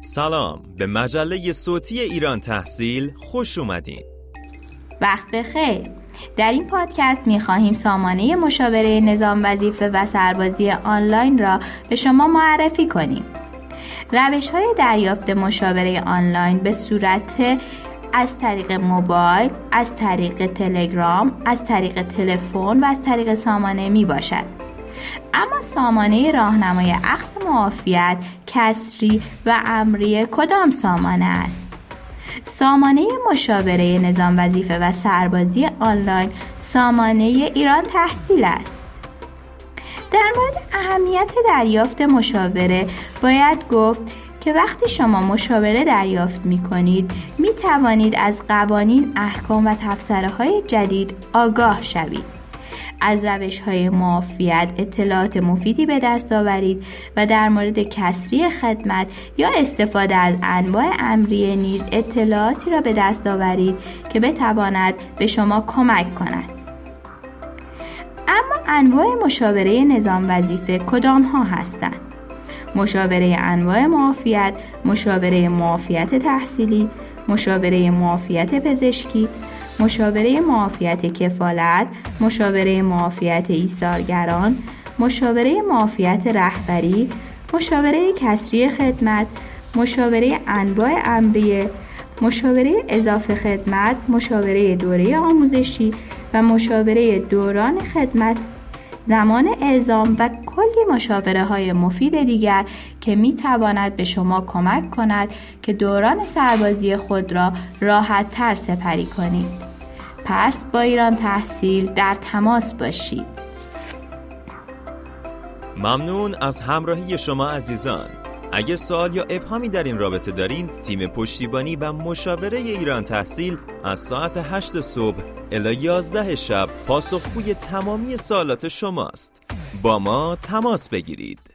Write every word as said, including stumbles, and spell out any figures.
سلام، به مجله صوتی ایران تحصیل خوش اومدین. وقت بخیر. در این پادکست می‌خواهیم سامانه مشاوره نظام وظیفه و سربازی آنلاین را به شما معرفی کنیم. روش‌های دریافت مشاوره آنلاین به صورت از طریق موبایل، از طریق تلگرام، از طریق تلفن و از طریق سامانه می باشد. اما سامانه راهنمای اخذ معافیت کسری و امری کدام سامانه است؟ سامانه مشاوره نظام وظیفه و سربازی آنلاین سامانه ایران تحصیل است. در مورد اهمیت دریافت مشاوره باید گفت که وقتی شما مشاوره دریافت می کنید می توانید از قوانین، احکام و تفسیرهای های جدید آگاه شوید. از روش های معافیت اطلاعات مفیدی به دست آورید و در مورد کسری خدمت یا استفاده از انواع امریه نیز اطلاعاتی را به دست آورید که بتواند به شما کمک کند. اما انواع مشاوره نظام وظیفه کدام ها هستند؟ مشاوره انواع معافیت، مشاوره معافیت تحصیلی، مشاوره معافیت پزشکی، مشاوره معافیت کفالت، مشاوره معافیت ایثارگران، مشاوره معافیت رهبری، مشاوره کسری خدمت، مشاوره انواع امریه، مشاوره اضافه خدمت، مشاوره دوره آموزشی و مشاوره دوران خدمت، زمان اعزام و کلی مشاوره های مفید دیگر که می تواند به شما کمک کند که دوران سربازی خود را راحت تر سپری کنید. پس با ایران تحصیل در تماس باشید. ممنون از همراهی شما عزیزان. اگه سوال یا ابهامی در این رابطه دارین، تیم پشتیبانی و مشاوره ایران تحصیل از ساعت هشت صبح الی یازده شب پاسخگوی تمامی سوالات شماست. با ما تماس بگیرید.